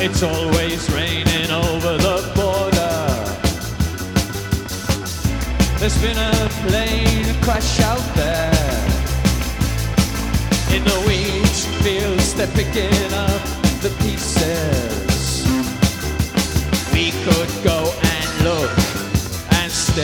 It's always raining over the border. There's been a plane crash out there. In the wheat fields they're picking up the pieces